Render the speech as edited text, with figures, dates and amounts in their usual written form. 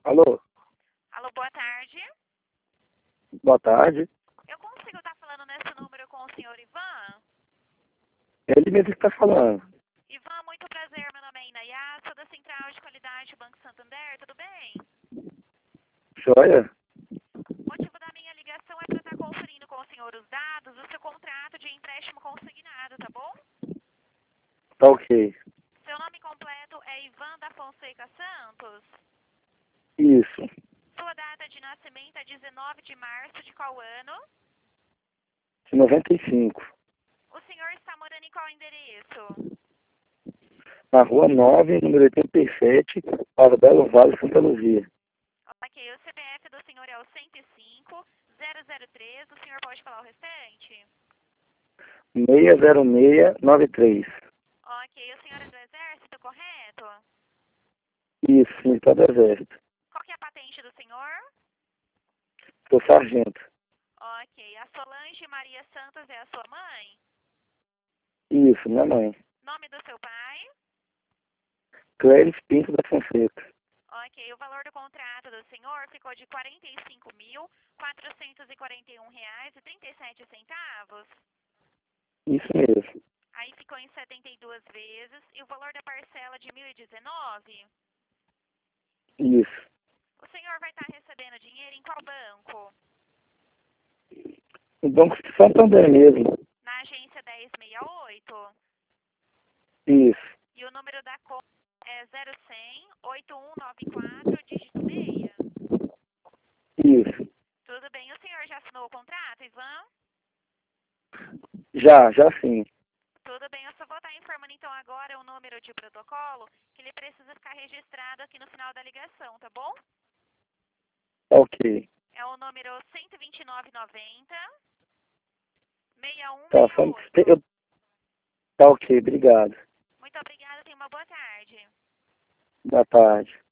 Alô, Alô, boa tarde. boa tarde. Eu consigo estar falando nesse número com o senhor Ivan? Ele mesmo que está falando. Ivan, muito prazer. Meu nome é Inayá, sou da Central de Qualidade Banco Santander, tudo bem? Joia? O motivo da minha ligação é para estar conferindo com o senhor os dados do seu contrato de empréstimo consignado, tá bom? Tá ok. Seu nome completo é Ivan da Fonseca Santos. Isso. Sua data de nascimento é 19 de março de qual ano? De 95. O senhor está morando em qual endereço? Na rua 9, número 87, para Belo Vale, Santa Luzia. Ok, o CPF do senhor é o 105-003, o senhor pode falar o restante? 60693. Ok, o senhor é do Exército, correto? Isso, militar do Exército. Qual que é a patente do senhor? Sou sargento. Ok, a Solange Maria Santos é a sua mãe? Isso, minha mãe. Nome do seu pai? Cléris Pinto da Fonseca. Ok, o valor do contrato do senhor ficou de R$ 45.441,37. Isso mesmo. Aí ficou em 72 vezes. E o valor da parcela de 1.019? Isso. O senhor vai estar recebendo dinheiro em qual banco? O Banco de Santander mesmo. Na agência 1068? Isso. E o número da conta é 0100-8194, dígito 6. Isso. Tudo bem. O senhor já assinou o contrato, Ivan? Já sim. Tudo bem. Eu só vou estar informando então agora o número de protocolo que ele precisa ficar registrado aqui no final da ligação, tá bom? Ok. É o número 12990 Tá, 6168. tá ok, obrigado. Muito obrigada. Tenha uma boa tarde. Boa tarde.